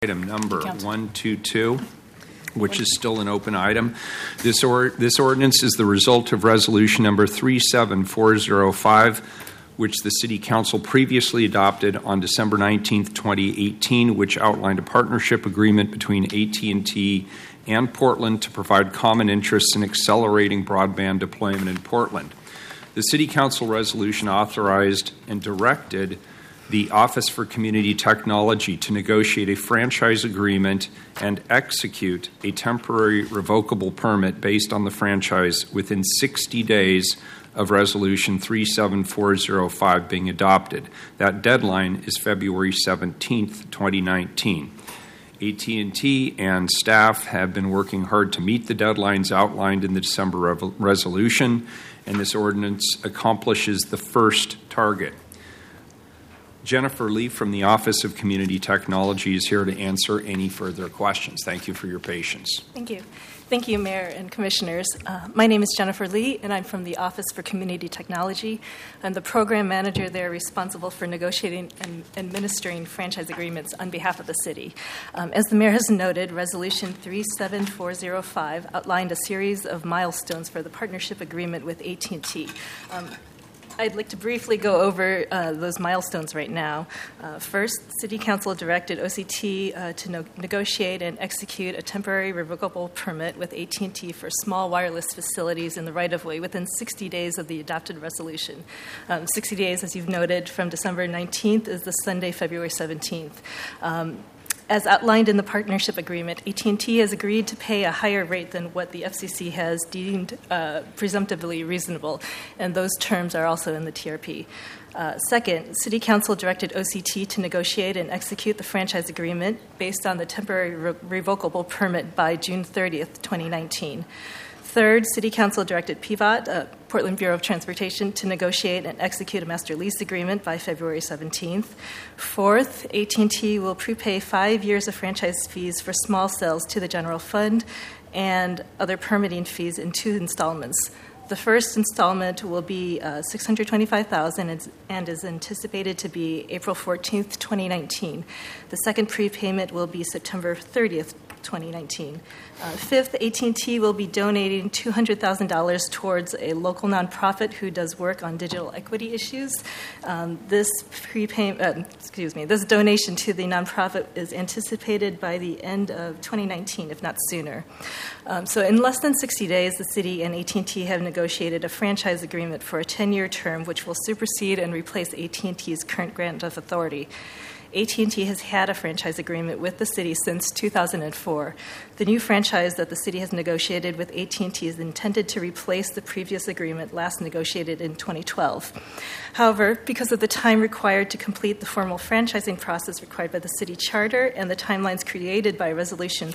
Item number 122, which is still an open item. This ordinance is the result of resolution number 37405, which the City Council previously adopted on December 19th, 2018, which outlined a partnership agreement between AT&T and Portland to provide common interests in accelerating broadband deployment in Portland. The City Council resolution authorized and directed the Office for Community Technology to negotiate a franchise agreement and execute a temporary revocable permit based on the franchise within 60 days of Resolution 37405 being adopted. That deadline is February 17th, 2019. AT&T and staff have been working hard to meet the deadlines outlined in the December resolution, and this ordinance accomplishes the first target. Jennifer Lee from the Office of Community Technology is here to answer any further questions. Thank you for your patience. Thank you. Thank you, Mayor and Commissioners. My name is Jennifer Lee, and I'm from the Office for Community Technology. I'm the program manager there responsible for negotiating and administering franchise agreements on behalf of the city. As the Mayor has noted, Resolution 37405 outlined a series of milestones for the partnership agreement with AT&T. I'd like to briefly go over those milestones right now. First, City Council directed OCT to negotiate and execute a temporary revocable permit with AT&T for small wireless facilities in the right-of-way within 60 days of the adopted resolution. 60 days, as you've noted, from December 19th is the Sunday, February 17th. As outlined in the partnership agreement, AT&T has agreed to pay a higher rate than what the FCC has deemed presumptively reasonable, and those terms are also in the TRP. Second, City Council directed OCT to negotiate and execute the franchise agreement based on the temporary revocable permit by June 30th, 2019. Third, City Council directed PVOT, Portland Bureau of Transportation, to negotiate and execute a master lease agreement by February 17th. Fourth, AT&T will prepay 5 years of franchise fees for small cells to the general fund and other permitting fees in 2 installments. The first installment will be $625,000 and is anticipated to be April 14th, 2019. The second prepayment will be September 30th, 2019. Fifth, AT&T will be donating $200,000 towards a local nonprofit who does work on digital equity issues. This donation to the nonprofit is anticipated by the end of 2019, if not sooner. So in less than 60 days, the city and AT&T have negotiated a franchise agreement for a 10-year term, which will supersede and replace AT&T's current grant of authority. AT&T has had a franchise agreement with the city since 2004. The new franchise that the city has negotiated with AT&T is intended to replace the previous agreement last negotiated in 2012. However, because of the time required to complete the formal franchising process required by the city charter and the timelines created by Resolution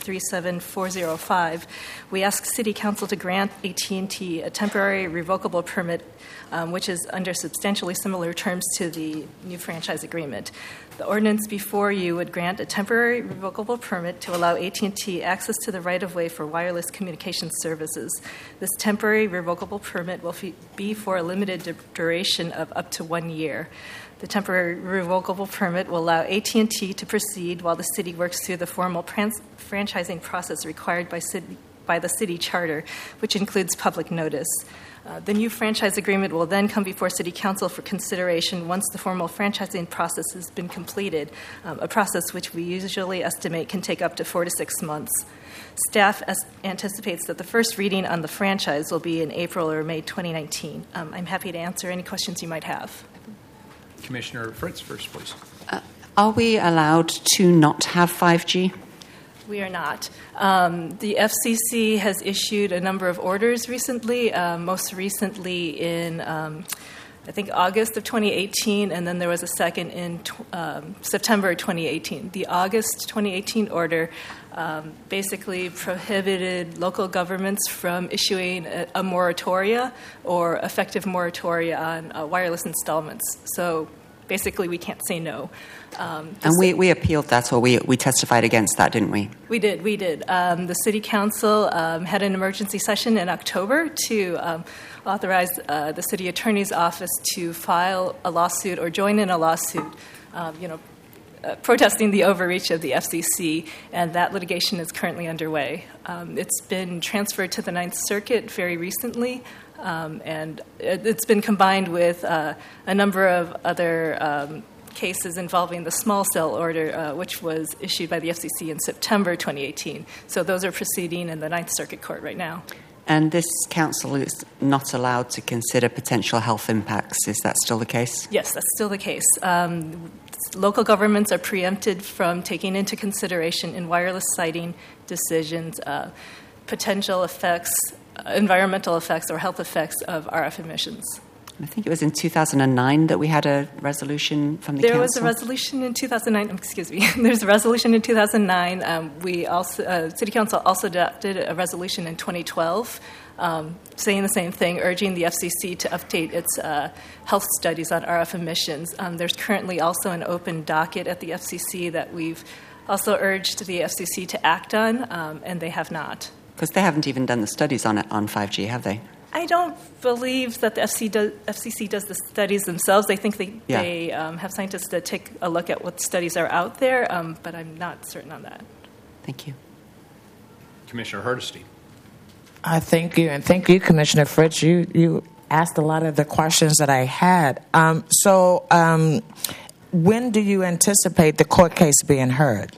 37405, we ask City Council to grant AT&T a temporary revocable permit, which is under substantially similar terms to the new franchise agreement. The ordinance before you would grant a temporary revocable permit to allow AT&T access to the right-of-way for wireless communication services. This temporary revocable permit will be for a limited duration of up to 1 year. The temporary revocable permit will allow AT&T to proceed while the city works through the formal franchising process required by the city charter, which includes public notice. The new franchise agreement will then come before City Council for consideration once the formal franchising process has been completed, a process which we usually estimate can take up to 4 to 6 months. Staff anticipates that the first reading on the franchise will be in April or May 2019. I'm happy to answer any questions you might have. Commissioner Fritz, first, please. Are we allowed to not have 5G? We are not. The FCC has issued a number of orders recently, most recently in, I think, August of 2018, and then there was a second in September 2018. The August 2018 order basically prohibited local governments from issuing a moratoria or effective moratoria on wireless installments. So basically, we can't say no. And we appealed that, or we testified against that, didn't we? We did. The City Council had an emergency session in October to authorize the City Attorney's Office to file a lawsuit or join in a lawsuit, protesting the overreach of the FCC, and that litigation is currently underway. It's been transferred to the Ninth Circuit very recently, and it's been combined with a number of other cases involving the small cell order, which was issued by the FCC in September 2018. So those are proceeding in the Ninth Circuit Court right now. And this council is not allowed to consider potential health impacts. Is that still the case? Yes, that's still the case. Local governments are preempted from taking into consideration in wireless siting decisions potential effects, environmental effects or health effects of RF emissions. I think it was in 2009 that we had a resolution from the council. There was a resolution in 2009. Excuse me. There's a resolution in 2009. We also, City Council also adopted a resolution in 2012, saying the same thing, urging the FCC to update its health studies on RF emissions. There's currently also an open docket at the FCC that we've also urged the FCC to act on, and they have not. Because they haven't even done the studies on 5G, have they? I don't believe that the FCC does the studies themselves. I think they have scientists that take a look at what studies are out there, but I'm not certain on that. Thank you. Commissioner Hardesty. Thank you, and thank you, Commissioner Fritz. You asked a lot of the questions that I had. When do you anticipate the court case being heard?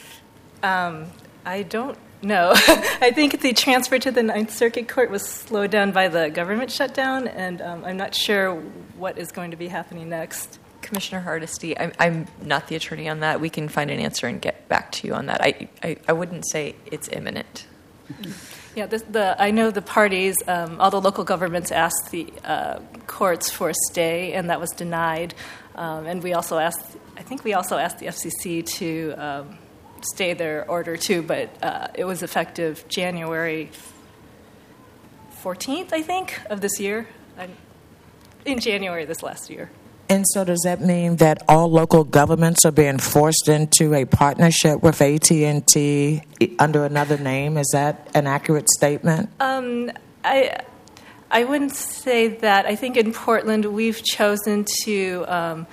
I don't know. I think the transfer to the Ninth Circuit Court was slowed down by the government shutdown, and I'm not sure what is going to be happening next. Commissioner Hardesty, I'm not the attorney on that. We can find an answer and get back to you on that. I wouldn't say it's imminent. Yeah, I know the parties, all the local governments asked the courts for a stay, and that was denied. And we also asked the FCC to stay their order too, but it was effective January 14th, I think, of this year. In January this last year. And so does that mean that all local governments are being forced into a partnership with AT&T under another name? Is that an accurate statement? I wouldn't say that. I think in Portland we've chosen to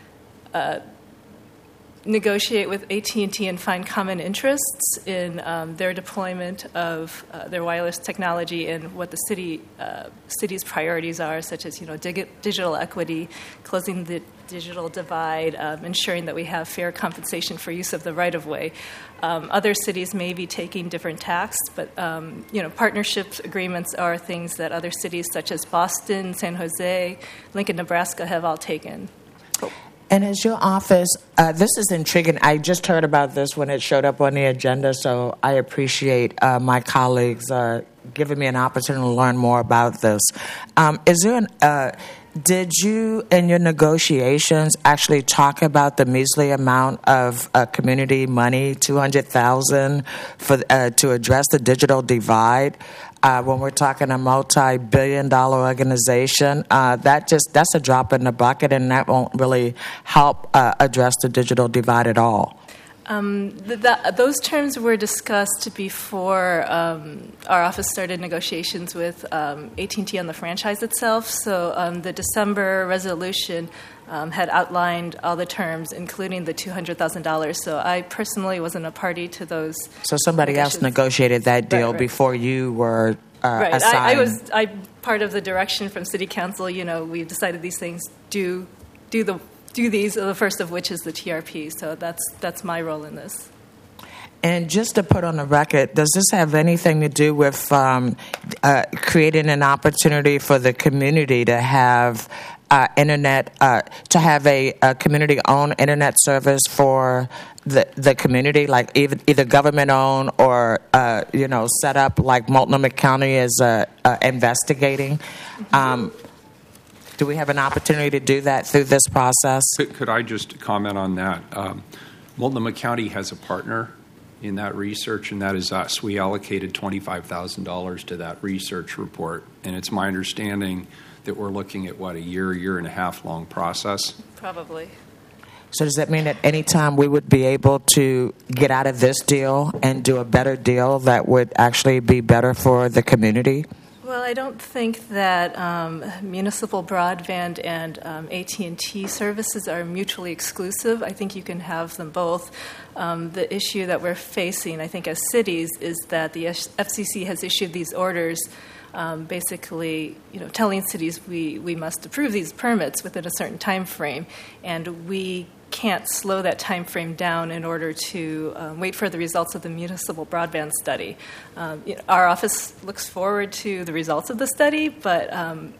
negotiate with AT&T and find common interests in their deployment of their wireless technology and what the city's priorities are, such as digital equity, closing the digital divide, ensuring that we have fair compensation for use of the right-of-way. Other cities may be taking different tacks, but partnership agreements are things that other cities such as Boston, San Jose, Lincoln, Nebraska have all taken. And is your office, this is intriguing. I just heard about this when it showed up on the agenda, so I appreciate my colleagues giving me an opportunity to learn more about this. Did you, in your negotiations, actually talk about the measly amount of community money, $200,000, to address the digital divide? When we're talking a multi-billion-dollar organization, that's a drop in the bucket, and that won't really help address the digital divide at all. Those terms were discussed before our office started negotiations with AT&T on the franchise itself. So the December resolution had outlined all the terms, including the $200,000. So I personally wasn't a party to those. So somebody else negotiated that deal before you were assigned. I'm part of the direction from City Council. We've decided these things do these, the first of which is the TRP. So that's my role in this. And just to put on the record, does this have anything to do with creating an opportunity for the community to have internet, to have a community-owned internet service for the community, like either government-owned or set up like Multnomah County is investigating? Do we have an opportunity to do that through this process? Could I just comment on that? Multnomah County has a partner in that research, and that is us. We allocated $25,000 to that research report, and it's my understanding that we're looking at, a year and a half long process? Probably. So does that mean at any time we would be able to get out of this deal and do a better deal that would actually be better for the community? Well, I don't think that municipal broadband and AT&T services are mutually exclusive. I think you can have them both. The issue that we're facing, I think, as cities, is that the FCC has issued these orders, basically, telling cities we must approve these permits within a certain time frame, and we can't slow that time frame down in order to wait for the results of the municipal broadband study. Our office looks forward to the results of the study, but I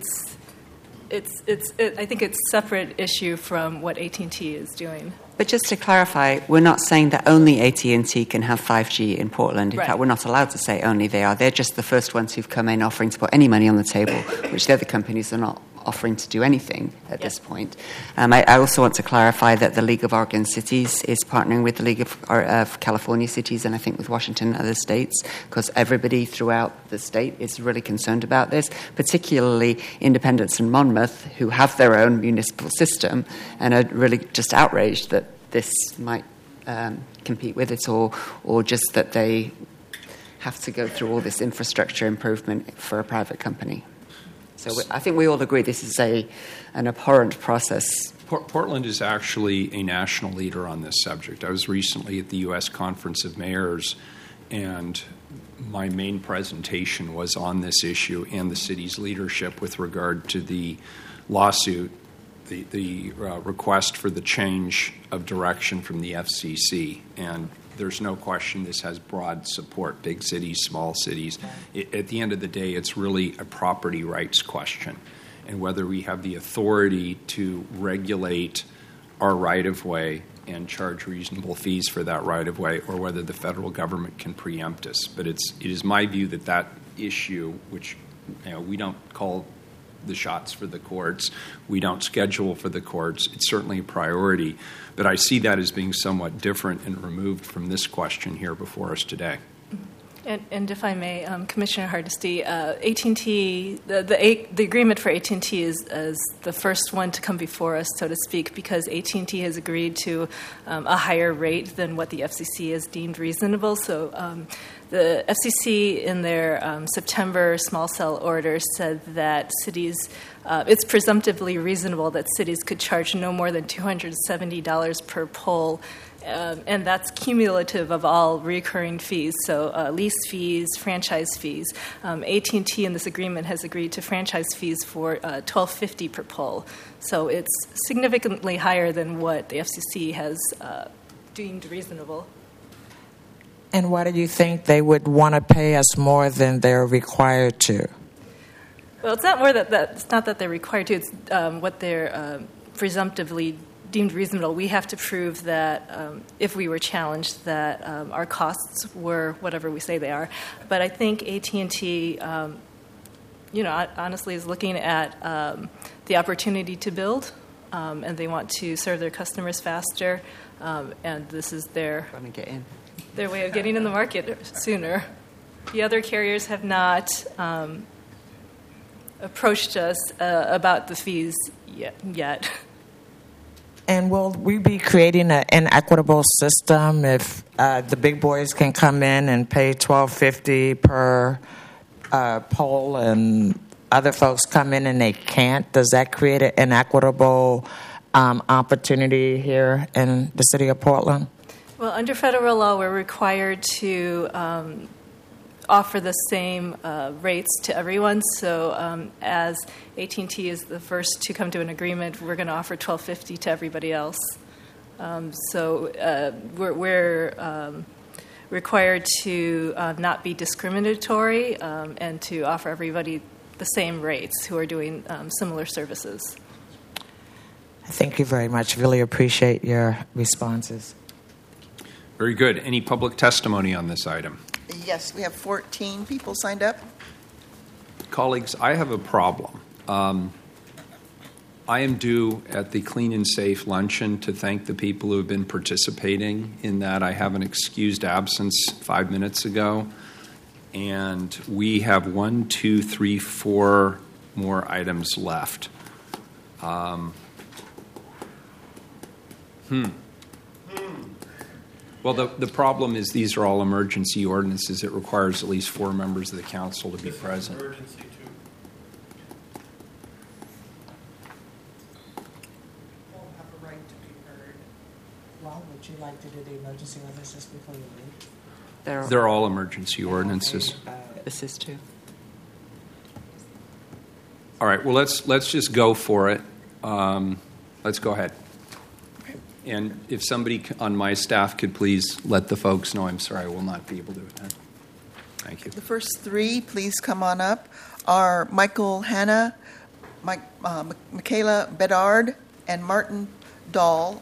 think it's a separate issue from what AT&T is doing. But just to clarify, we're not saying that only AT&T can have 5G in Portland. In fact, we're not allowed to say only they are. They're just the first ones who've come in offering to put any money on the table, which the other companies are not offering to do anything at this point. I also want to clarify that the League of Oregon Cities is partnering with the League of California Cities, and I think with Washington and other states, because everybody throughout the state is really concerned about this, particularly Independence and Monmouth, who have their own municipal system and are really just outraged that this might compete with it, or just that they have to go through all this infrastructure improvement for a private company. So I think we all agree this is an abhorrent process. Portland is actually a national leader on this subject. I was recently at the U.S. Conference of Mayors, and my main presentation was on this issue and the city's leadership with regard to the lawsuit, the request for the change of direction from the FCC. And there's no question this has broad support, big cities, small cities. At the end of the day, it's really a property rights question, and whether we have the authority to regulate our right-of-way and charge reasonable fees for that right-of-way, or whether the federal government can preempt us. But it is my view that issue, which we don't call the shots for the courts, we don't schedule for the courts, it's certainly a priority. But I see that as being somewhat different and removed from this question here before us today. And if I may, Commissioner Hardesty, AT&T, the agreement for AT&T is the first one to come before us, so to speak, because AT&T has agreed to a higher rate than what the FCC has deemed reasonable. So the FCC, in their September small cell order, said that cities, it's presumptively reasonable that cities could charge no more than $270 per pole. And that's cumulative of all recurring fees, so lease fees, franchise fees. AT&T in this agreement has agreed to franchise fees for $12.50 per pole. So it's significantly higher than what the FCC has deemed reasonable. And why do you think they would want to pay us more than they're required to? Well, it's not more it's not that they're required to. It's what they're presumptively deemed reasonable. We have to prove that if we were challenged, that our costs were whatever we say they are. But I think AT&T, honestly, is looking at the opportunity to build, and they want to serve their customers faster, and this is their way of getting in the market sooner. The other carriers have not approached us about the fees yet. And will we be creating an inequitable system if the big boys can come in and pay $12.50 per pole and other folks come in and they can't? Does that create an inequitable opportunity here in the city of Portland? Well, under federal law, we're required to offer the same rates to everyone. So as AT&T is the first to come to an agreement, we're going to offer $12.50 to everybody else. So we're required to not be discriminatory and to offer everybody the same rates who are doing similar services. Thank you very much. Really appreciate your responses. Very good. Any public testimony on this item? Yes, we have 14 people signed up. Colleagues, I have a problem. I am due at the Clean and Safe luncheon to thank the people who have been participating in that. I have an excused absence 5 minutes ago, and we have 1, 2, 3, 4 more items left. Well, the problem is these are all emergency ordinances. It requires at least 4 members of the council to be present. Emergency too. All have a right to be heard. Well, would you like to do the emergency ordinances before you leave? They're all emergency ordinances. This is too. All right, well, let's just go for it. Let's go ahead. And if somebody on my staff could please let the folks know, I'm sorry, I will not be able to attend. Thank you. The first 3, please come on up, are Michael Hanna, Michaela Bedard, and Martin Dahl.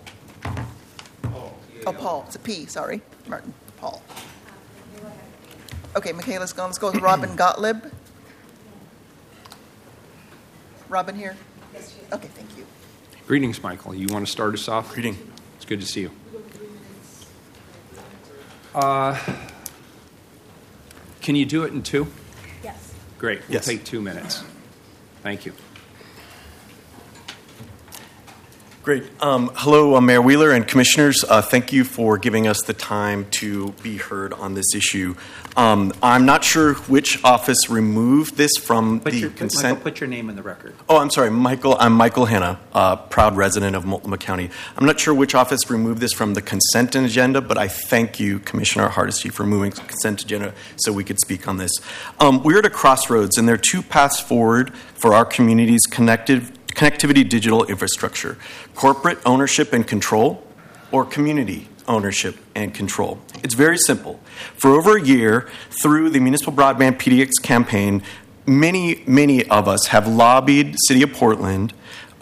Paul. It's a P, sorry. Martin Paul. Okay, Michaela's gone. Let's go with Robin Gottlieb. Robin here? Yes. Okay, thank you. Greetings, Michael. You want to start us off? Greeting. It's good to see you. Can you do it in 2? Yes. Great. We'll Yes. take 2 minutes. Thank you. Great. Hello, Mayor Wheeler and Commissioners. Thank you for giving us the time to be heard on this issue. I'm not sure which office removed this from the consent. Michael, put your name in the record. Oh, I'm sorry, Michael. I'm Michael Hanna, proud resident of Multnomah County. I'm not sure which office removed this from the consent agenda, but I thank you, Commissioner Hardesty, for moving the consent agenda so we could speak on this. We're at a crossroads, and there are 2 paths forward for our community's connectivity digital infrastructure: corporate ownership and control, or community ownership and control. It's very simple. For over a year, through the Municipal Broadband PDX campaign, many of us have lobbied City of Portland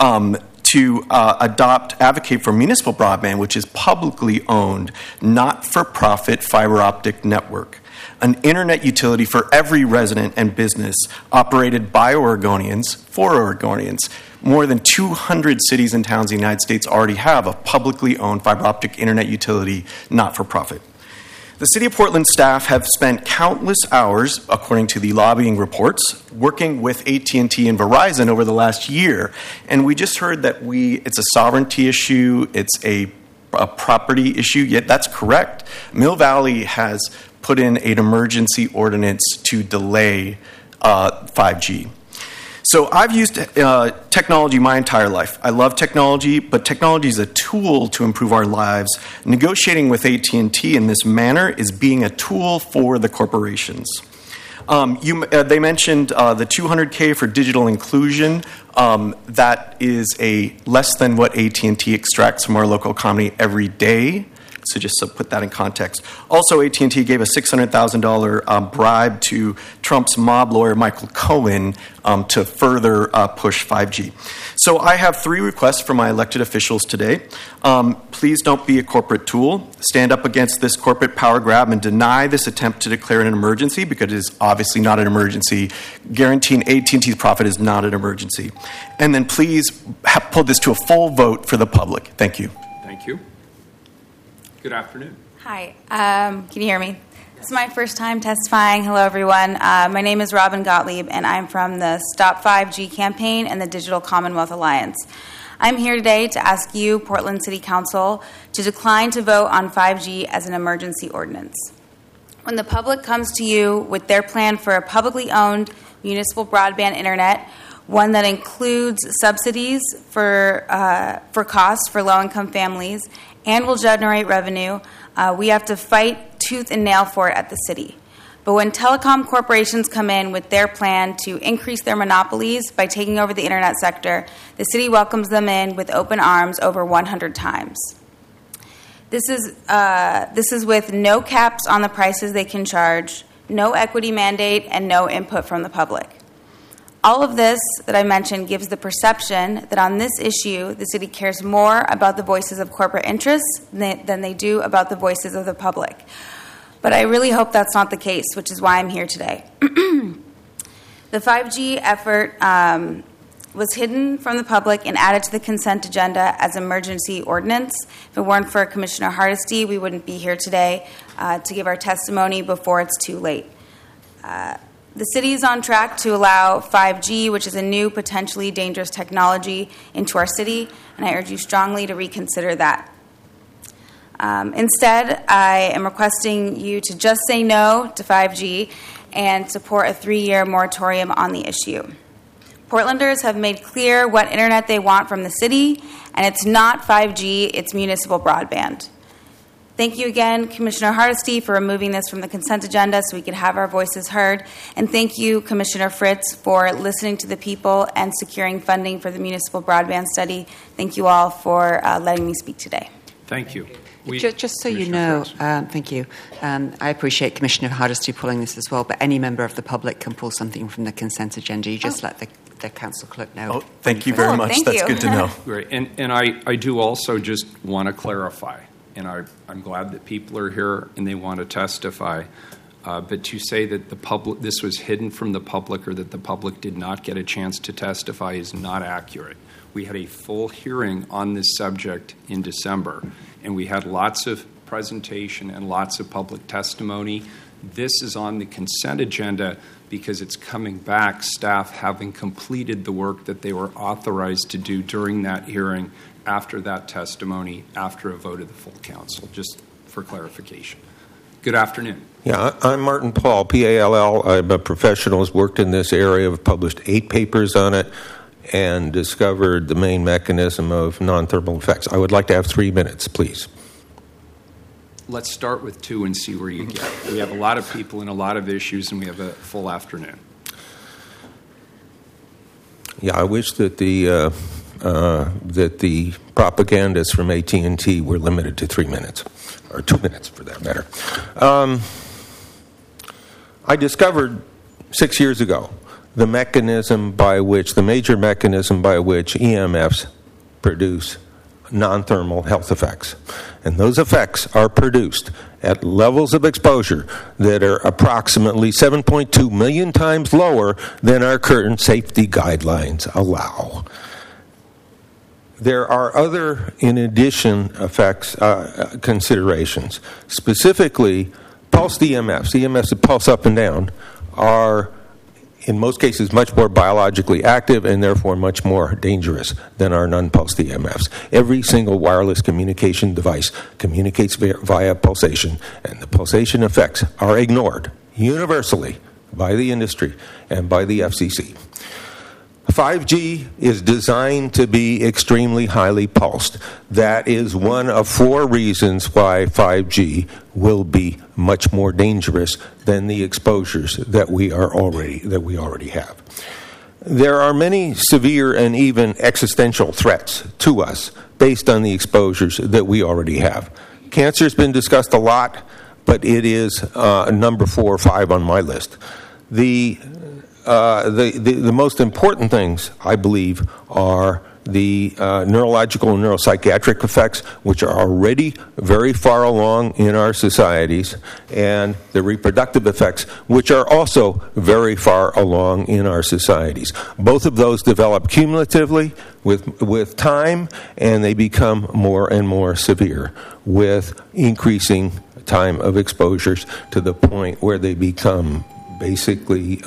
to advocate for municipal broadband, which is publicly owned, not-for-profit fiber optic network, an internet utility for every resident and business operated by Oregonians for Oregonians. More than 200 cities and towns in the United States already have a publicly owned fiber optic internet utility, not-for-profit. The City of Portland staff have spent countless hours, according to the lobbying reports, working with AT&T and Verizon over the last year. And we just heard that it's a sovereignty issue, it's a property issue. Yet that's correct. Mill Valley has put in an emergency ordinance to delay 5G. So I've used technology my entire life. I love technology, but technology is a tool to improve our lives. Negotiating with AT&T in this manner is being a tool for the corporations. They mentioned the $200K for digital inclusion. That is less than what AT&T extracts from our local economy every day. So just to put that in context. Also, AT&T gave a $600,000 bribe to Trump's mob lawyer, Michael Cohen, to further push 5G. So I have 3 requests for my elected officials today. Please don't be a corporate tool. Stand up against this corporate power grab and deny this attempt to declare an emergency, because it is obviously not an emergency. Guaranteeing AT&T's profit is not an emergency. And then please pull this to a full vote for the public. Thank you. Thank you. Good afternoon. Hi, can you hear me? This is my first time testifying. Hello, everyone. My name is Robin Gottlieb, and I'm from the Stop 5G campaign and the Digital Commonwealth Alliance. I'm here today to ask you, Portland City Council, to decline to vote on 5G as an emergency ordinance. When the public comes to you with their plan for a publicly owned municipal broadband internet, one that includes subsidies for costs for low-income families and will generate revenue, we have to fight tooth and nail for it at the city. But when telecom corporations come in with their plan to increase their monopolies by taking over the internet sector, the city welcomes them in with open arms over 100 times. This is with no caps on the prices they can charge, no equity mandate, and no input from the public. All of this that I mentioned gives the perception that on this issue, the city cares more about the voices of corporate interests than they do about the voices of the public. But I really hope that's not the case, which is why I'm here today. The 5G effort was hidden from the public and added to the consent agenda as emergency ordinance. If it weren't for Commissioner Hardesty, we wouldn't be here today to give our testimony before it's too late. The city is on track to allow 5G, which is a new, potentially dangerous technology, into our city, and I urge you strongly to reconsider that. Instead, I am requesting you to just say no to 5G and support a 3-year moratorium on the issue. Portlanders have made clear what internet they want from the city, and it's not 5G, it's municipal broadband. Thank you again, Commissioner Hardesty, for removing this from the consent agenda so we could have our voices heard. And thank you, Commissioner Fritz, for listening to the people and securing funding for the municipal broadband study. Thank you all for letting me speak today. Thank you. Just so you know, thank you. I appreciate Commissioner Hardesty pulling this as well, but any member of the public can pull something from the consent agenda. You just let the council clerk know. Oh, thank you very much. That's good to know. Great. And I do also just want to clarify, and I'm glad that people are here and they want to testify, but to say that this was hidden from the public or that the public did not get a chance to testify is not accurate. We had a full hearing on this subject in December, and we had lots of presentation and lots of public testimony. This is on the consent agenda because it's coming back, staff having completed the work that they were authorized to do during that hearing, after that testimony, after a vote of the full council, just for clarification. Good afternoon. Yeah, I'm Martin Paul, P-A-L-L. I'm a professional who's worked in this area. I've published 8 papers on it and discovered the main mechanism of non-thermal effects. I would like to have 3 minutes, please. Let's start with 2 and see where you get. We have a lot of people and a lot of issues, and we have a full afternoon. Yeah, I wish that the propagandists from AT&T were limited to 3 minutes, or 2 minutes for that matter. I discovered 6 years ago the major mechanism by which EMFs produce non-thermal health effects. And those effects are produced at levels of exposure that are approximately 7.2 million times lower than our current safety guidelines allow. There are other, in addition, effects, considerations. Specifically, pulsed EMFs that pulse up and down, are in most cases much more biologically active and therefore much more dangerous than our non-pulsed EMFs. Every single wireless communication device communicates via pulsation, and the pulsation effects are ignored universally by the industry and by the FCC. 5G is designed to be extremely highly pulsed. That is one of 4 reasons why 5G will be much more dangerous than the exposures that we already have. There are many severe and even existential threats to us based on the exposures that we already have. Cancer has been discussed a lot, but it is number 4 or 5 on my list. The most important things, I believe, are the neurological and neuropsychiatric effects, which are already very far along in our societies, and the reproductive effects, which are also very far along in our societies. Both of those develop cumulatively with time, and they become more and more severe with increasing time of exposures to the point where they become basically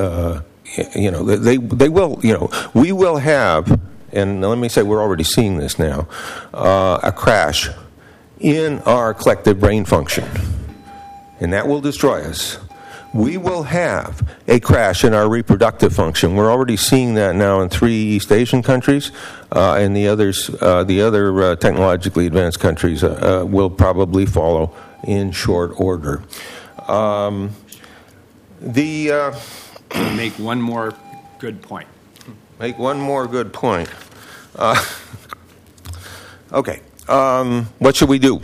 we will have, and let me say we're already seeing this now, a crash in our collective brain function, and that will destroy us. We will have a crash in our reproductive function. We're already seeing that now in 3 East Asian countries, and the other technologically advanced countries will probably follow in short order. Make one more good point. Make one more good point. Okay. What should we do?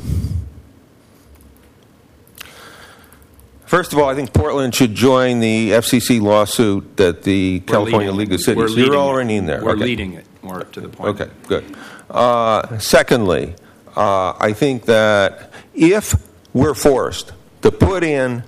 First of all, I think Portland should join the FCC lawsuit that the California League of Cities. You're already in there. We're leading it, more to the point. Okay, good. Secondly, I think that if we're forced to put in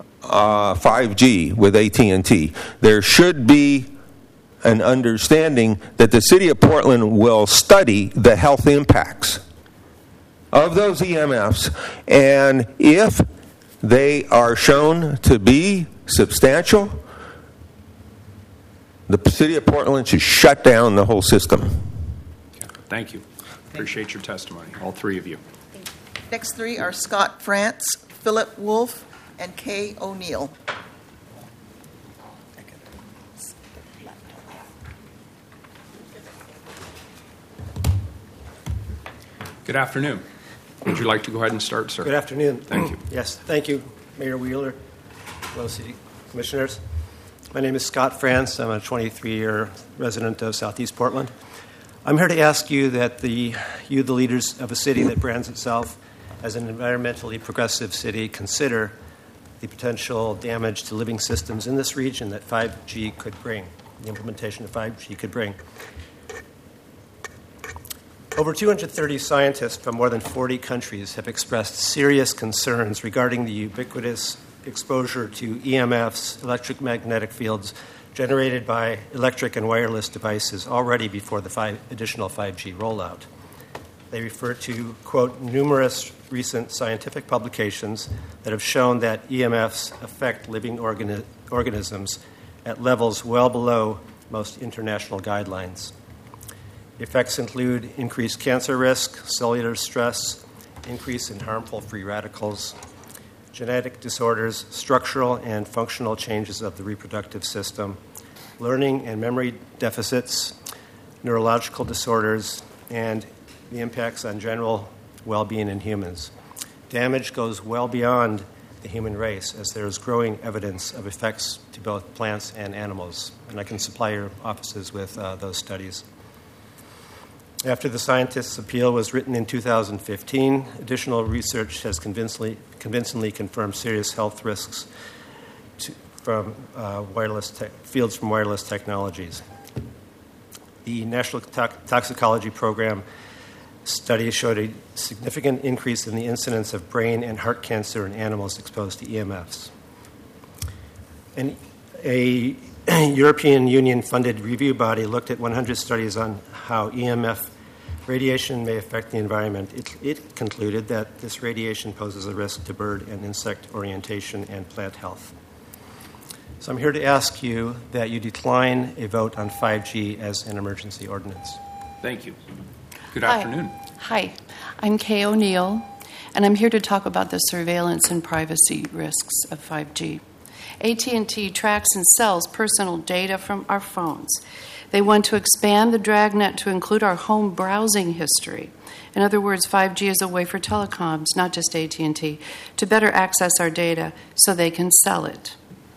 5G with AT&T, there should be an understanding that the city of Portland will study the health impacts of those EMFs, and if they are shown to be substantial, the city of Portland should shut down the whole system. Thank you. Appreciate your testimony, all 3 of you. Next three are Scott France, Philip Wolf, and Kay O'Neill. Good afternoon. Would you like to go ahead and start, sir? Good afternoon. Thank you. Yes, thank you, Mayor Wheeler, fellow city commissioners. My name is Scott France. I'm a 23-year resident of Southeast Portland. I'm here to ask you that the leaders of a city that brands itself as an environmentally progressive city, consider the potential damage to living systems in this region that 5G could bring, the implementation of 5G could bring. Over 230 scientists from more than 40 countries have expressed serious concerns regarding the ubiquitous exposure to EMFs, electromagnetic fields, generated by electric and wireless devices already before the additional 5G rollout. They refer to, quote, numerous recent scientific publications that have shown that EMFs affect living organisms at levels well below most international guidelines. The effects include increased cancer risk, cellular stress, increase in harmful free radicals, genetic disorders, structural and functional changes of the reproductive system, learning and memory deficits, neurological disorders, and the impacts on general well-being in humans. Damage goes well beyond the human race, as there is growing evidence of effects to both plants and animals. And I can supply your offices with those studies. After the scientists' appeal was written in 2015, additional research has convincingly confirmed serious health risks from fields from wireless technologies. The National Toxicology Program study showed a significant increase in the incidence of brain and heart cancer in animals exposed to EMFs. And a European Union-funded review body looked at 100 studies on how EMF radiation may affect the environment. It concluded that this radiation poses a risk to bird and insect orientation and plant health. So I'm here to ask you that you decline a vote on 5G as an emergency ordinance. Thank you. Good afternoon. Hi, I'm Kay O'Neill, and I'm here to talk about the surveillance and privacy risks of 5G. AT&T tracks and sells personal data from our phones. They want to expand the dragnet to include our home browsing history. In other words, 5G is a way for telecoms, not just AT&T, to better access our data so they can sell it.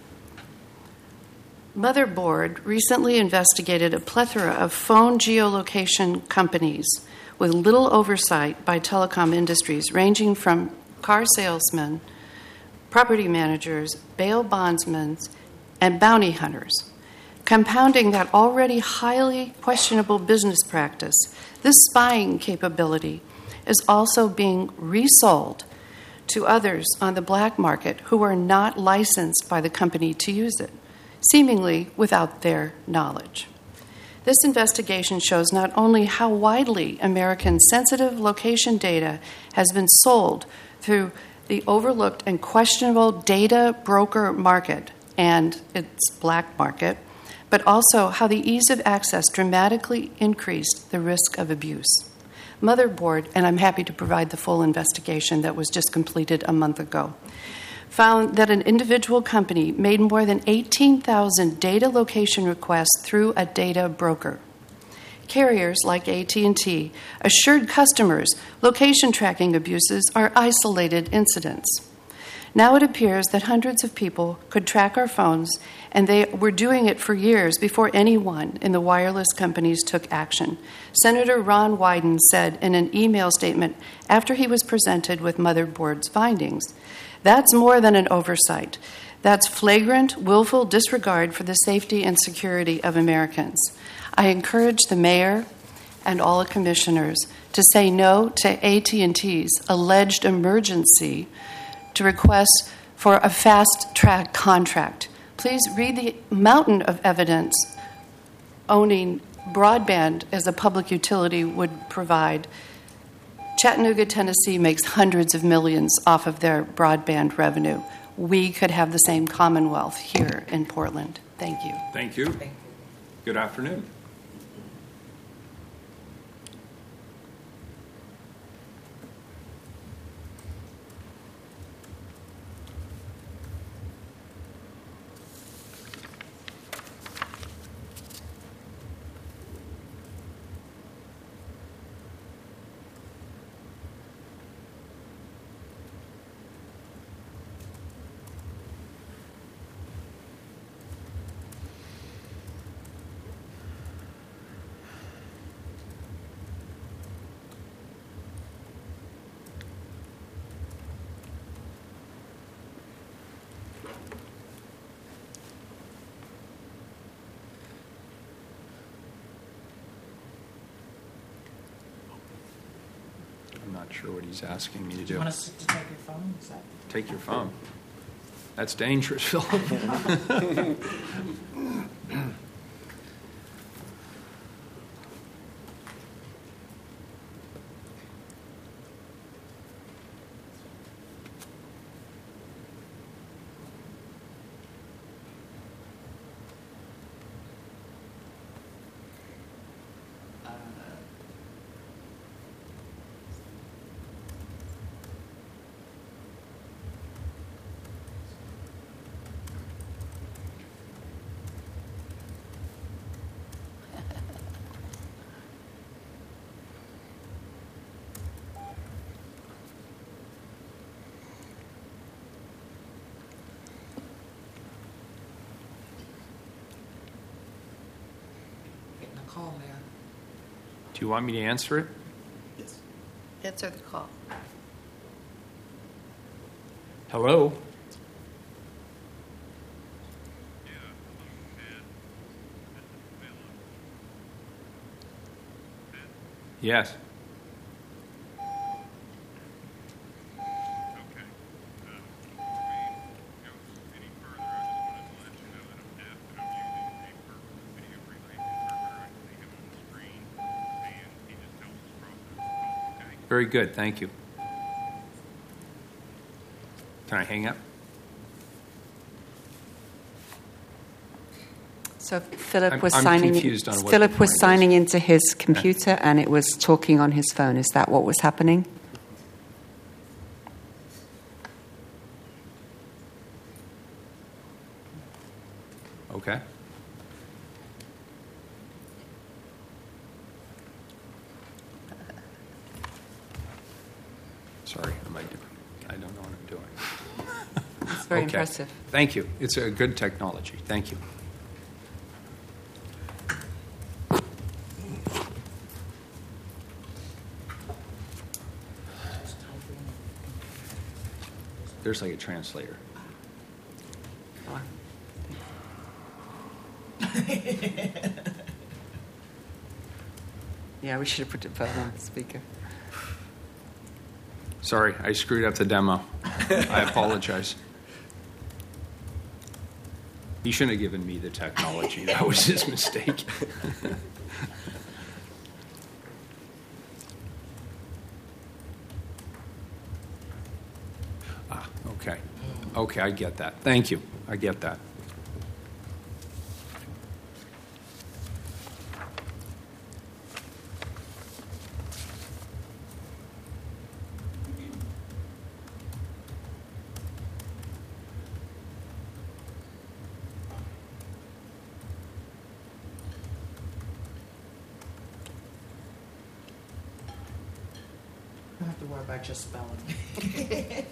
Motherboard recently investigated a plethora of phone geolocation companies with little oversight by telecom industries, ranging from car salesmen, property managers, bail bondsmen, and bounty hunters. Compounding that already highly questionable business practice, this spying capability is also being resold to others on the black market who are not licensed by the company to use it, seemingly without their knowledge. This investigation shows not only how widely American sensitive location data has been sold through the overlooked and questionable data broker market and its black market, but also how the ease of access dramatically increased the risk of abuse. Motherboard, and I'm happy to provide the full investigation that was just completed a month ago, found that an individual company made more than 18,000 data location requests through a data broker. Carriers like AT&T assured customers location tracking abuses are isolated incidents. Now it appears that hundreds of people could track our phones, and they were doing it for years before anyone in the wireless companies took action. Senator Ron Wyden said in an email statement after he was presented with Motherboard's findings, "That's more than an oversight. That's flagrant, willful disregard for the safety and security of Americans." I encourage the mayor and all the commissioners to say no to AT&T's alleged emergency to request for a fast-track contract. Please read the mountain of evidence owning broadband as a public utility would provide. Chattanooga, Tennessee makes hundreds of millions off of their broadband revenue. We could have the same commonwealth here in Portland. Thank you. Thank you. Good afternoon. not sure what he's asking me to do. You want us to take your phone? Is that... Take your phone. That's dangerous, Philip. Call, Mayor. Do you want me to answer it? Yes. Answer the call. Hello? Yes. Very good, thank you. Can I hang up? So Philip was I'm signing. confused on what Philip the was point signing is. into his computer, and it was talking on his phone. Is that what was happening? Okay. Sorry, I don't know what I'm doing. It's very Okay. impressive. Thank you. It's a good technology. Thank you. There's like a translator. Yeah, we should have put it further on the speaker. Sorry, I screwed up the demo. I apologize. He shouldn't have given me the technology. That was his mistake. Okay. Okay, I get that. Thank you. I get that. don't have to worry about your spelling.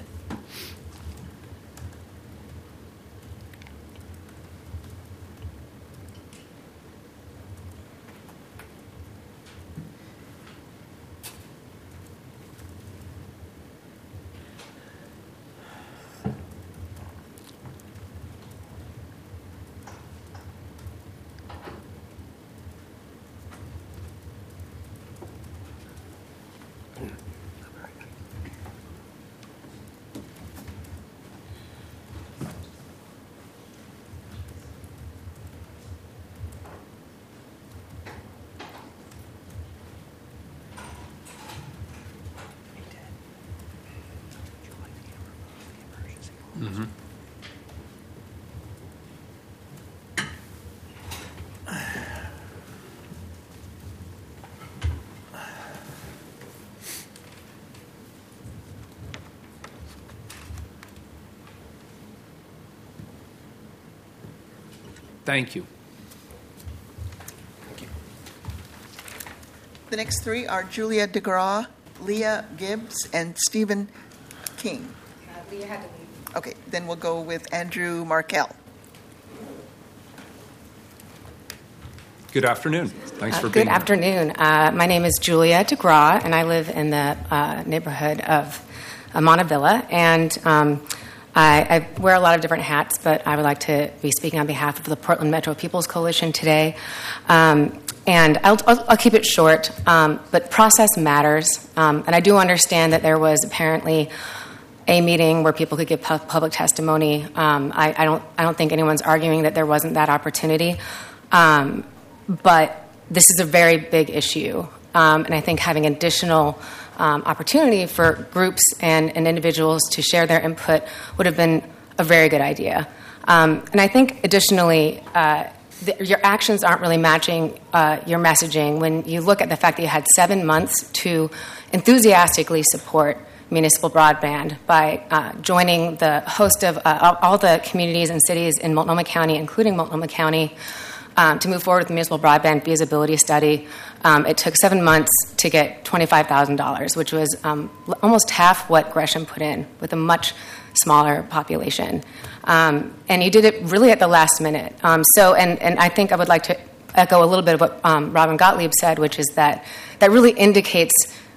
Mm-hmm. Thank you. The next three are Julia DeGraw, Leah Gibbs, and Stephen King. Leah had to leave. Okay, then we'll go with Andrew Markell. Good afternoon. Thanks for being Good here. afternoon. My name is Julia DeGraw, and I live in the neighborhood of Montevilla. And I wear a lot of different hats, but I would like to be speaking on behalf of the Portland Metro People's Coalition today. And I'll keep it short, but process matters. And I do understand that there was apparently a meeting where people could give public testimony. I don't think anyone's arguing that there wasn't that opportunity. But this is a very big issue. And I think having additional opportunity for groups and individuals to share their input would have been a very good idea. And I think additionally, your actions aren't really matching your messaging when you look at the fact that you had 7 months to enthusiastically support municipal broadband by joining the host of all the communities and cities in Multnomah County, including Multnomah County, to move forward with the municipal broadband feasibility study. It took 7 months to get $25,000, which was almost half what Gresham put in with a much smaller population. And you did it really at the last minute. And I think I would like to echo a little bit of what Robin Gottlieb said, which is that really indicates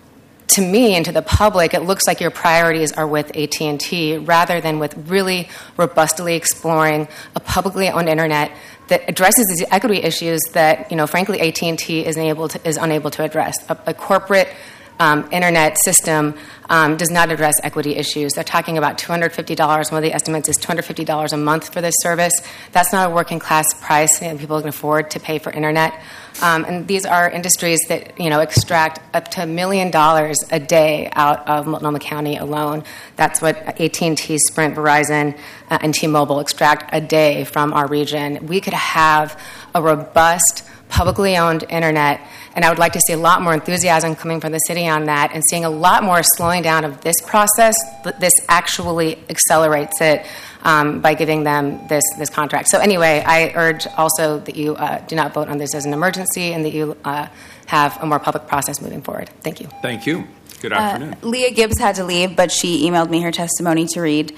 to me and to the public, it looks like your priorities are with AT&T rather than with really robustly exploring a publicly owned internet that addresses these equity issues that, frankly, AT&T is unable to address. A corporate internet system does not address equity issues. They're talking about $250. One of the estimates is $250 a month for this service. That's not a working class price that people can afford to pay for internet. And these are industries that extract up to $1 million a day out of Multnomah County alone. That's what AT&T, Sprint, Verizon, and T-Mobile extract a day from our region. We could have a robust, publicly owned internet, and I would like to see a lot more enthusiasm coming from the city on that and seeing a lot more slowing down of this process. This actually accelerates it by giving them this contract. So anyway, I urge also that you do not vote on this as an emergency and that you have a more public process moving forward. Thank you. Thank you. Good afternoon. Leah Gibbs had to leave, but she emailed me her testimony to read.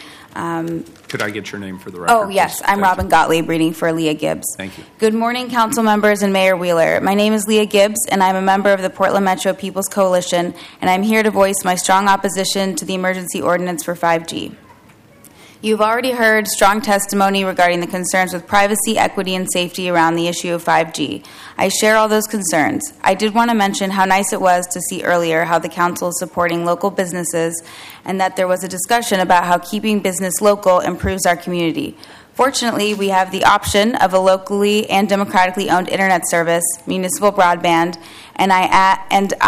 Could I get your name for the record? Oh, yes. I'm Robin Gottlieb, reading for Leah Gibbs. Thank you. Good morning, council members and Mayor Wheeler. My name is Leah Gibbs, and I'm a member of the Portland Metro People's Coalition, and I'm here to voice my strong opposition to the emergency ordinance for 5G. You've already heard strong testimony regarding the concerns with privacy, equity, and safety around the issue of 5G. I share all those concerns. I did want to mention how nice it was to see earlier how the council is supporting local businesses and that there was a discussion about how keeping business local improves our community. Fortunately, we have the option of a locally and democratically owned internet service, municipal broadband, and I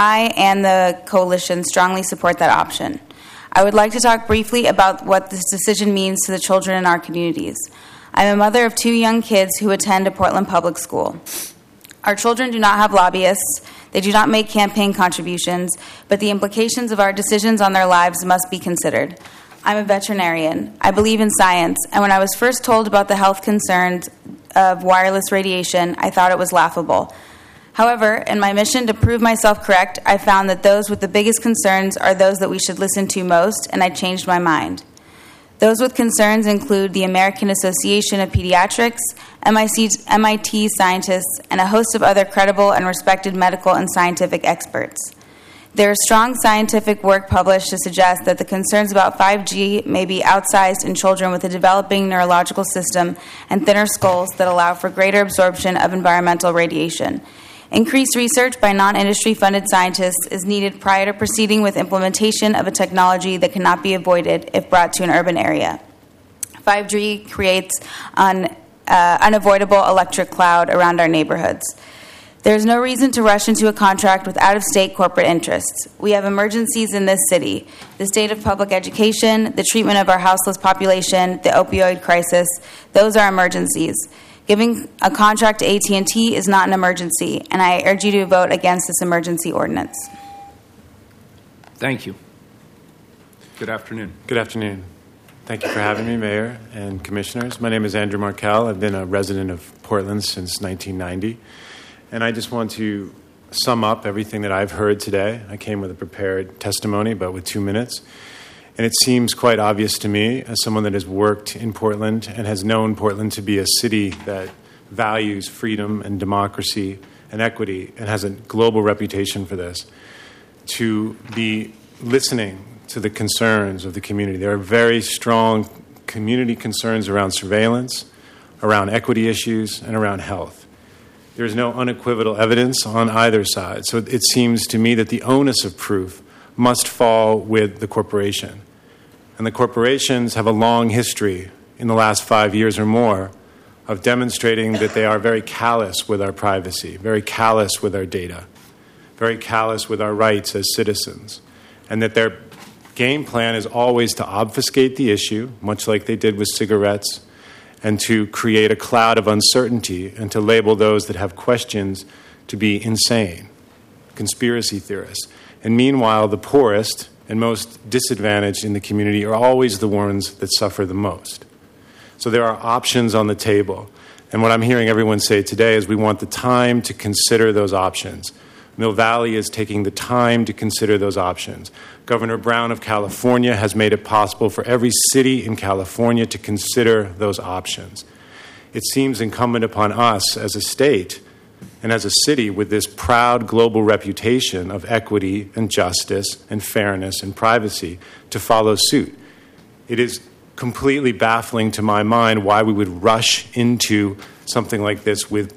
and the coalition strongly support that option. I would like to talk briefly about what this decision means to the children in our communities. I'm a mother of 2 young kids who attend a Portland public school. Our children do not have lobbyists. They do not make campaign contributions, but the implications of our decisions on their lives must be considered. I'm a veterinarian. I believe in science, and when I was first told about the health concerns of wireless radiation, I thought it was laughable. However, in my mission to prove myself correct, I found that those with the biggest concerns are those that we should listen to most, and I changed my mind. Those with concerns include the American Association of Pediatrics, MIT scientists, and a host of other credible and respected medical and scientific experts. There is strong scientific work published to suggest that the concerns about 5G may be outsized in children with a developing neurological system and thinner skulls that allow for greater absorption of environmental radiation. Increased research by non-industry funded scientists is needed prior to proceeding with implementation of a technology that cannot be avoided if brought to an urban area. 5G creates an unavoidable electric cloud around our neighborhoods. There is no reason to rush into a contract with out-of-state corporate interests. We have emergencies in this city: the state of public education, the treatment of our houseless population, the opioid crisis. Those are emergencies. Giving a contract to AT&T is not an emergency, and I urge you to vote against this emergency ordinance. Thank you. Good afternoon. Good afternoon. Thank you for having me, Mayor and Commissioners. My name is Andrew Markell. I've been a resident of Portland since 1990, and I just want to sum up everything that I've heard today. I came with a prepared testimony, but with 2 minutes. And it seems quite obvious to me, as someone that has worked in Portland and has known Portland to be a city that values freedom and democracy and equity and has a global reputation for this, to be listening to the concerns of the community. There are very strong community concerns around surveillance, around equity issues, and around health. There's no unequivocal evidence on either side. So it seems to me that the onus of proof must fall with the corporation. And the corporations have a long history in the last 5 years or more of demonstrating that they are very callous with our privacy, very callous with our data, very callous with our rights as citizens, and that their game plan is always to obfuscate the issue, much like they did with cigarettes, and to create a cloud of uncertainty and to label those that have questions to be insane, conspiracy theorists. And meanwhile, the poorest and most disadvantaged in the community are always the ones that suffer the most. So there are options on the table. And what I'm hearing everyone say today is we want the time to consider those options. Mill Valley is taking the time to consider those options. Governor Brown of California has made it possible for every city in California to consider those options. It seems incumbent upon us as a state and as a city with this proud global reputation of equity and justice and fairness and privacy to follow suit. It is completely baffling to my mind why we would rush into something like this with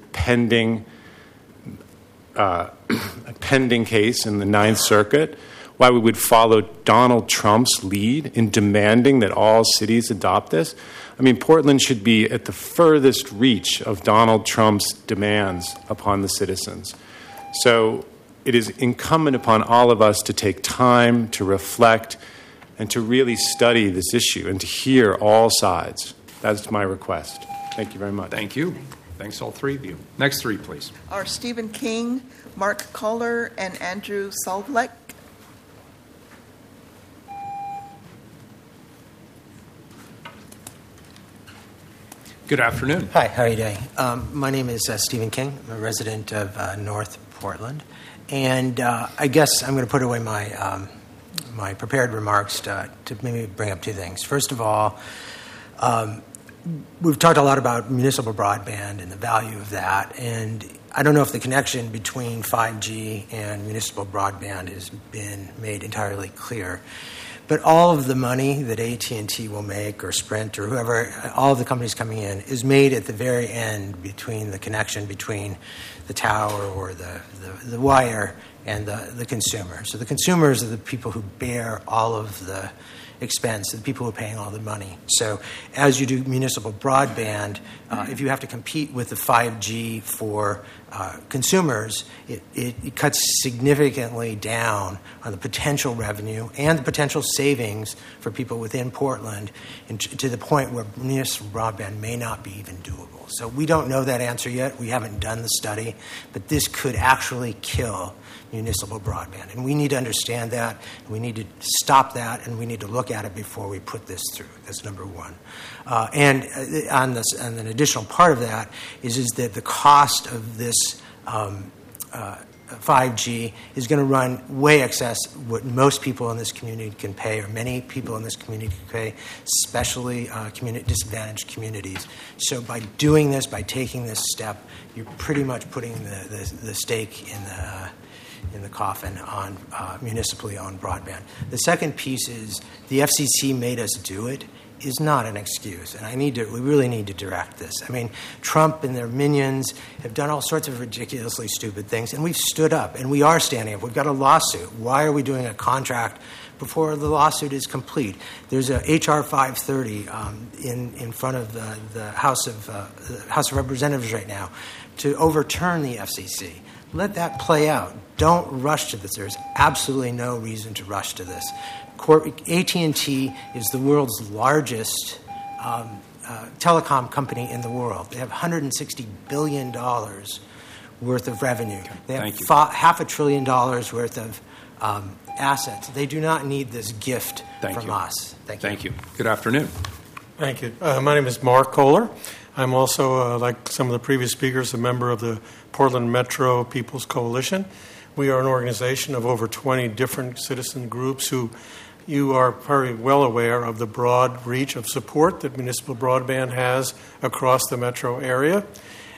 a pending case in the Ninth Circuit, why we would follow Donald Trump's lead in demanding that all cities adopt this. I mean, Portland should be at the furthest reach of Donald Trump's demands upon the citizens. So it is incumbent upon all of us to take time to reflect and to really study this issue and to hear all sides. That's my request. Thank you very much. Thank you. Thanks, all three of you. Next three, please. Are Stephen King, Mark Kohler, and Andrew Solvlek. Good afternoon. Hi, how are you doing? My name is Stephen King. I'm a resident of North Portland. And I guess I'm going to put away my my prepared remarks to maybe bring up two things. First of all, we've talked a lot about municipal broadband and the value of that. And I don't know if the connection between 5G and municipal broadband has been made entirely clear. But all of the money that AT&T will make, or Sprint, or whoever, all of the companies coming in, is made at the very end between the connection between the tower or the wire and the consumer. So the consumers are the people who bear all of the expense, the people who are paying all the money. So as you do municipal broadband, if you have to compete with the 5G for consumers, it cuts significantly down on the potential revenue and the potential savings for people within Portland, and to the point where municipal broadband may not be even doable. So we don't know that answer yet. We haven't done the study, but this could actually kill municipal broadband. And we need to understand that, and we need to stop that, and we need to look at it before we put this through. That's number one. And an additional part of that is that the cost of this 5G is going to run way excess what most people in this community can pay, or many people in this community can pay, especially disadvantaged communities. So by doing this, by taking this step, you're pretty much putting the stake in the coffin on municipally owned broadband. The second piece is the FCC made us do it is not an excuse, and we really need to direct this. I mean, Trump and their minions have done all sorts of ridiculously stupid things, and we've stood up, and we are standing up. We've got a lawsuit. Why are we doing a contract before the lawsuit is complete? There's a HR 530 in front of the House of Representatives right now to overturn the FCC. Let that play out. Don't rush to this. There's absolutely no reason to rush to this. AT&T is the world's largest telecom company in the world. They have $160 billion worth of revenue. They have $500 billion worth of assets. They do not need this gift from us. Thank you. Good afternoon. Thank you. My name is Mark Kohler. I'm also, like some of the previous speakers, a member of the Portland Metro People's Coalition. We are an organization of over 20 different citizen groups who you are very well aware of the broad reach of support that municipal broadband has across the metro area.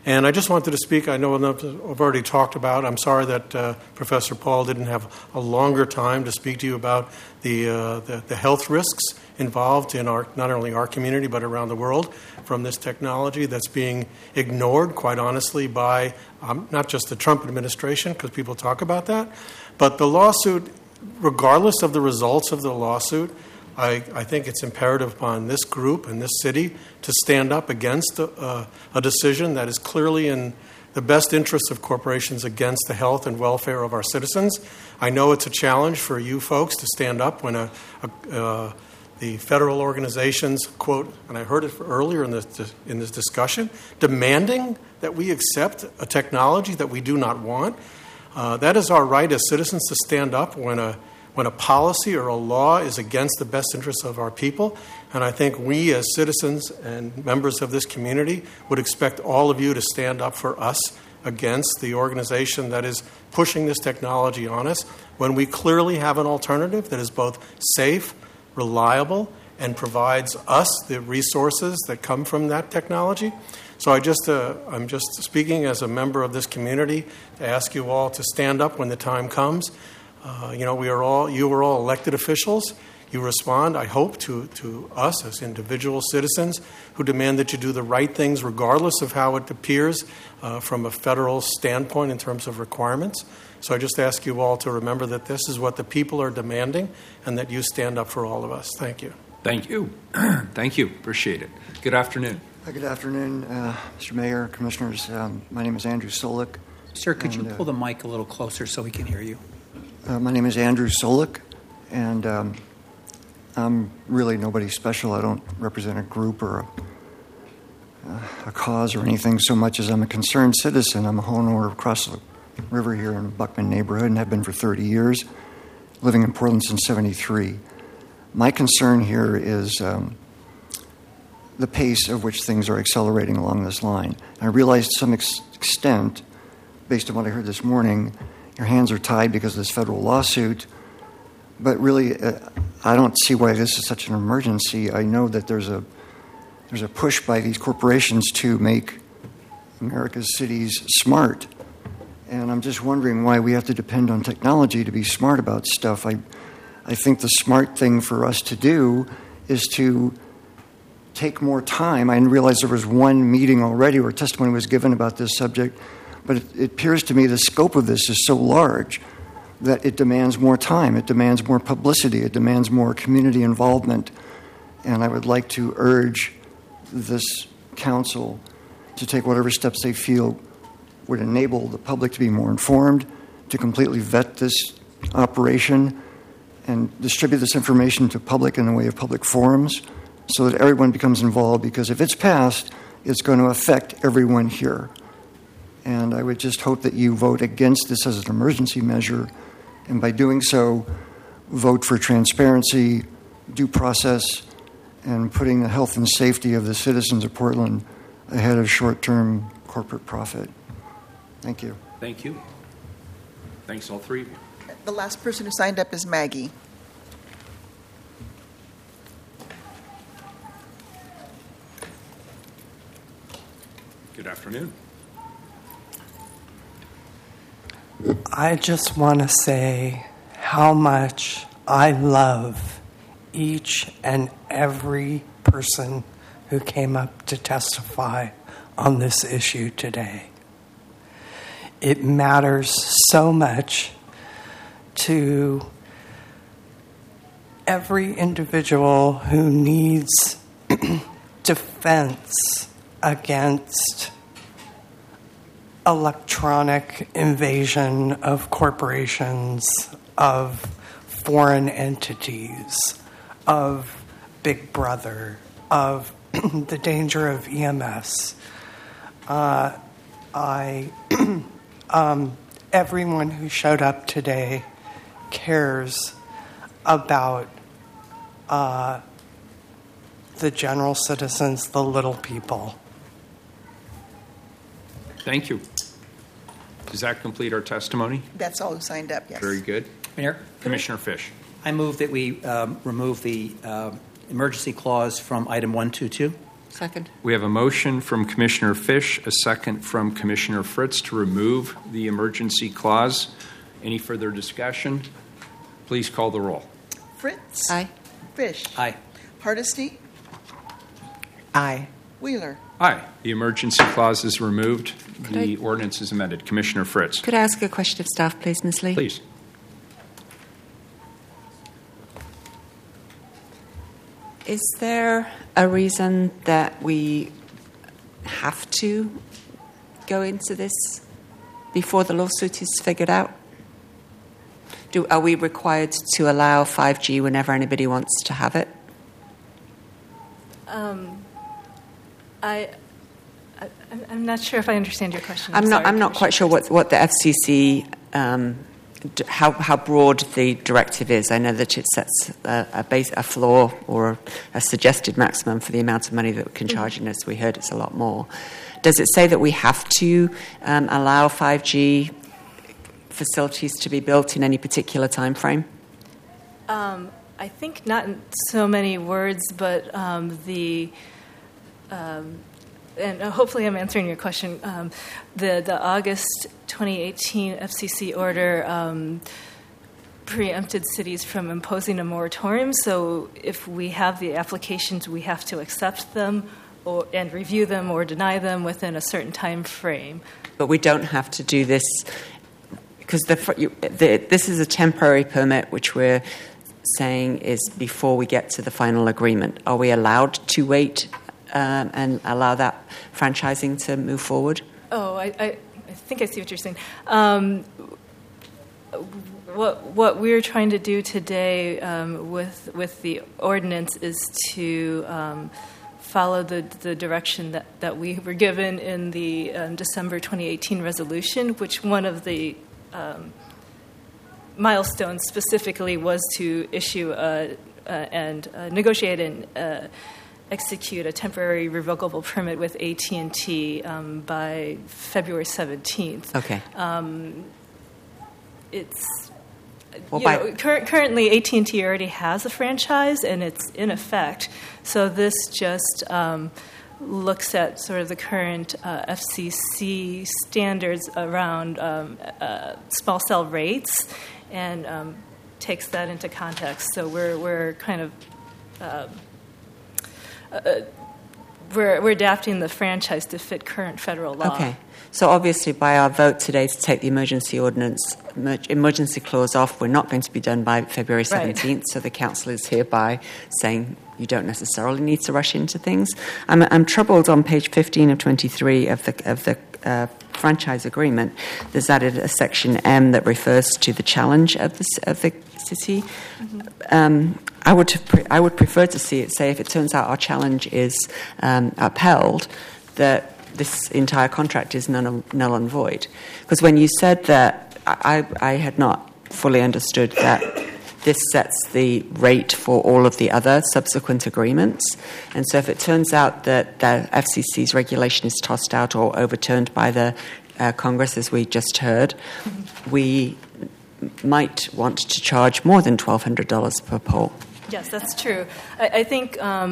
And I just wanted to speak. I know enough I've already talked about. I'm sorry that Professor Paul didn't have a longer time to speak to you about the health risks involved in not only our community but around the world from this technology that's being ignored, quite honestly, by not just the Trump administration, because people talk about that, but the lawsuit, regardless of the results of the lawsuit, I think it's imperative upon this group and this city to stand up against a decision that is clearly in the best interests of corporations against the health and welfare of our citizens. I know it's a challenge for you folks to stand up when the federal organizations, quote, and I heard it earlier in this discussion, demanding that we accept a technology that we do not want. That is our right as citizens to stand up when a policy or a law is against the best interests of our people. And I think we as citizens and members of this community would expect all of you to stand up for us against the organization that is pushing this technology on us when we clearly have an alternative that is both safe, reliable, and provides us the resources that come from that technology. So I'm just speaking as a member of this community to ask you all to stand up when the time comes. You are all elected officials. You respond, I hope, to us as individual citizens who demand that you do the right things regardless of how it appears from a federal standpoint in terms of requirements. So I just ask you all to remember that this is what the people are demanding and that you stand up for all of us. Thank you. Thank you. Thank you. Appreciate it. Good afternoon. Good afternoon, Mr. Mayor, Commissioners. My name is Andrew Solik. Sir, could you pull the mic a little closer so we can hear you? My name is Andrew Solik, and I'm really nobody special. I don't represent a group or a cause or anything so much as I'm a concerned citizen. I'm a homeowner across the river here in Buckman neighborhood and have been for 30 years, living in Portland since 73. My concern here is the pace of which things are accelerating along this line. I realize to some extent, based on what I heard this morning, your hands are tied because of this federal lawsuit, but really I don't see why this is such an emergency. I know that there's a push by these corporations to make America's cities smart, and I'm just wondering why we have to depend on technology to be smart about stuff. I think the smart thing for us to do is to take more time. I didn't realize there was one meeting already where testimony was given about this subject, but it appears to me the scope of this is so large that it demands more time, it demands more publicity, it demands more community involvement. And I would like to urge this council to take whatever steps they feel would enable the public to be more informed, to completely vet this operation, and distribute this information to public in the way of public forums so that everyone becomes involved, because if it's passed, it's going to affect everyone here. And I would just hope that you vote against this as an emergency measure, and by doing so, vote for transparency, due process, and putting the health and safety of the citizens of Portland ahead of short-term corporate profit. Thank you. Thank you. Thanks, all three of you. The last person who signed up is Maggie. Good afternoon. I just want to say how much I love each and every person who came up to testify on this issue today. It matters so much to every individual who needs defense against electronic invasion of corporations, of foreign entities, of Big Brother, of the danger of EMS. Everyone who showed up today cares about the general citizens, the little people. Thank you. Does that complete our testimony? That's all who signed up, yes. Very good. Mayor? Commissioner Fish. I move that we remove the emergency clause from item 122. Second. We have a motion from Commissioner Fish, a second from Commissioner Fritz to remove the emergency clause. Any further discussion? Please call the roll. Fritz. Aye. Fish. Aye. Hardesty. Aye. Wheeler. Aye. The emergency clause is removed. The ordinance is amended. Commissioner Fritz. Could I ask a question of staff, please, Ms. Lee? Please. Is there a reason that we have to go into this before the lawsuit is figured out? Are we required to allow 5G whenever anybody wants to have it? I'm not sure if I understand your question. I'm not quite sure what the FCC, how broad the directive is. I know that it sets a floor or a suggested maximum for the amount of money that we can charge, and as we heard, it's a lot more. Does it say that we have to allow 5G facilities to be built in any particular time frame? I think not in so many words, but and hopefully I'm answering your question. The August 2018 FCC order preempted cities from imposing a moratorium. So if we have the applications, we have to accept them and review them or deny them within a certain time frame. But we don't have to do this because this is a temporary permit, which we're saying is before we get to the final agreement. Are we allowed to wait and allow that franchising to move forward? Oh, I think I see what you're saying. What we're trying to do today with the ordinance is to follow the direction that we were given in the December 2018 resolution, which one of the milestones specifically was to issue and negotiate and execute a temporary revocable permit with AT&T by February 17th. Okay. It's well, currently AT&T already has a franchise and it's in effect. So this just looks at sort of the current FCC standards around small cell rates and takes that into context. So we're kind of we're adapting the franchise to fit current federal law. Okay. So obviously, by our vote today to take the emergency clause off, we're not going to be done by February 17th. Right. So the council is hereby saying you don't necessarily need to rush into things. I'm troubled on page 15 of 23 of the franchise agreement. There's added a section M that refers to the challenge of the city. Mm-hmm. I would prefer to see it say if it turns out our challenge is upheld, that this entire contract is null and void. Because when you said that, I had not fully understood that this sets the rate for all of the other subsequent agreements. And so if it turns out that the FCC's regulation is tossed out or overturned by the Congress, as we just heard, we might want to charge more than $1,200 per pole. Yes, that's true. I think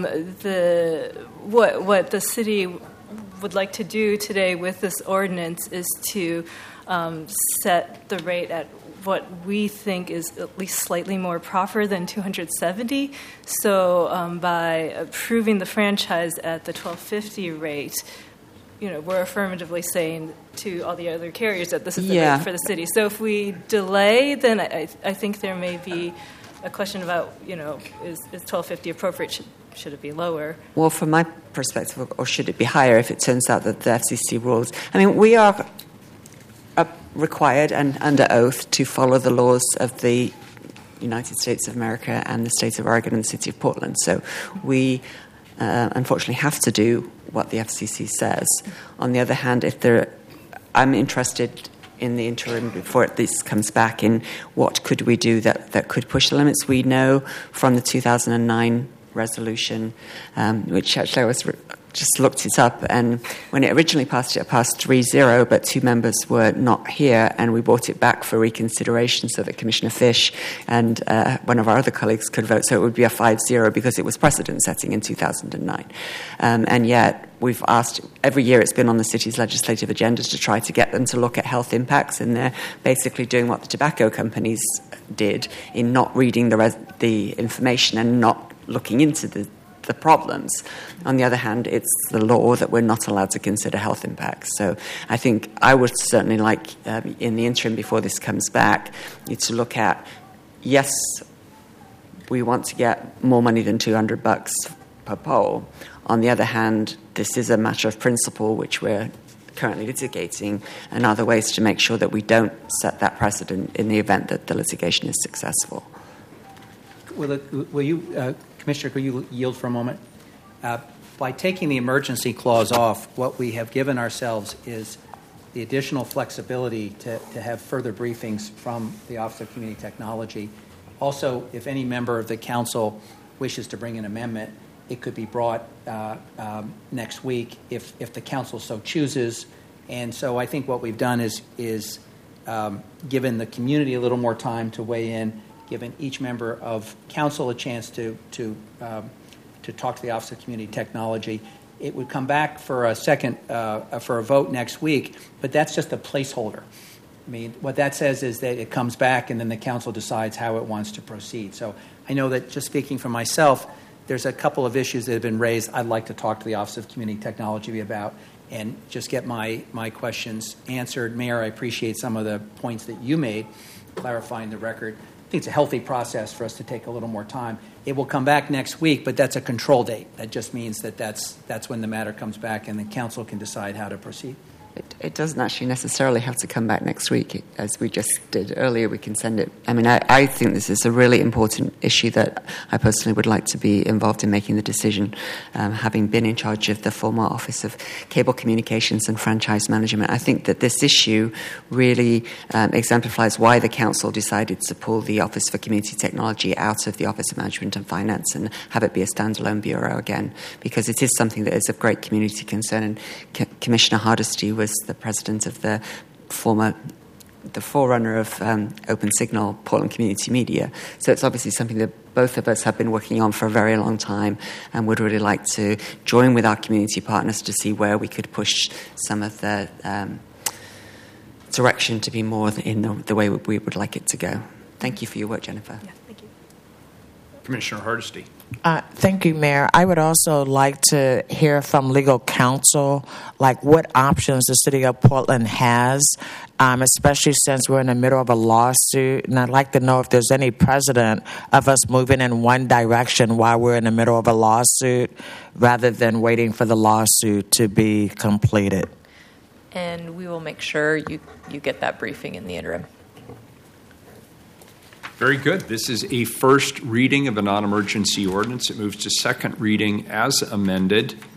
what the city would like to do today with this ordinance is to set the rate at what we think is at least slightly more proper than $270. So by approving the franchise at the $1,250 rate, we're affirmatively saying to all the other carriers that this is the rate for the city. So if we delay, then I think there may be a question about, is $1,250 appropriate? Should it be lower? Well, from my perspective, or should it be higher if it turns out that the FCC rules? I mean, we are required and under oath to follow the laws of the United States of America and the state of Oregon and the city of Portland. So we unfortunately have to do what the FCC says. On the other hand, I'm interested in the interim before this comes back in what could we do that could push the limits. We know from the 2009 resolution, which actually I was just looked it up, and when it originally passed, it passed 3-0, but 2 members were not here, and we brought it back for reconsideration so that Commissioner Fish and one of our other colleagues could vote, so it would be a 5-0 because it was precedent-setting in 2009. And yet, we've asked, every year it's been on the city's legislative agendas to try to get them to look at health impacts, and they're basically doing what the tobacco companies did in not reading the information and not looking into the problems. On the other hand, it's the law that we're not allowed to consider health impacts. So I think I would certainly like, in the interim before this comes back, you to look at, yes, we want to get more money than $200 per poll. On the other hand, this is a matter of principle which we're currently litigating, and other ways to make sure that we don't set that precedent in the event that the litigation is successful. Will you, Commissioner, will you yield for a moment? By taking the emergency clause off, what we have given ourselves is the additional flexibility to have further briefings from the Office of Community Technology. Also, if any member of the council wishes to bring an amendment, it could be brought next week if the council so chooses. And so I think what we've done is given the community a little more time to weigh in, given each member of council a chance to talk to the Office of Community Technology. It would come back for a second for a vote next week, but that's just a placeholder. I mean, what that says is that it comes back and then the council decides how it wants to proceed. So I know that, just speaking for myself, there's a couple of issues that have been raised I'd like to talk to the Office of Community Technology about and just get my questions answered. Mayor, I appreciate some of the points that you made, clarifying the record. I think it's a healthy process for us to take a little more time. It will come back next week, but that's a control date. That just means that that's when the matter comes back and the council can decide how to proceed. It doesn't actually necessarily have to come back next week. As we just did earlier, we can send it. I mean, I think this is a really important issue that I personally would like to be involved in making the decision, having been in charge of the former Office of Cable Communications and Franchise Management. I think that this issue really exemplifies why the council decided to pull the Office for Community Technology out of the Office of Management and Finance and have it be a standalone bureau again, because it is something that is of great community concern. And Commissioner Hardesty was the president of the forerunner of Open Signal, Portland Community Media. So it's obviously something that both of us have been working on for a very long time and would really like to join with our community partners to see where we could push some of the direction to be more in the way we would like it to go. Thank you for your work, Jennifer. Yeah, thank you. Commissioner Hardesty. Thank you, Mayor. I would also like to hear from legal counsel, like what options the City of Portland has, especially since we're in the middle of a lawsuit. And I'd like to know if there's any precedent of us moving in one direction while we're in the middle of a lawsuit rather than waiting for the lawsuit to be completed. And we will make sure you get that briefing in the interim. Very good. This is a first reading of a non-emergency ordinance. It moves to second reading as amended.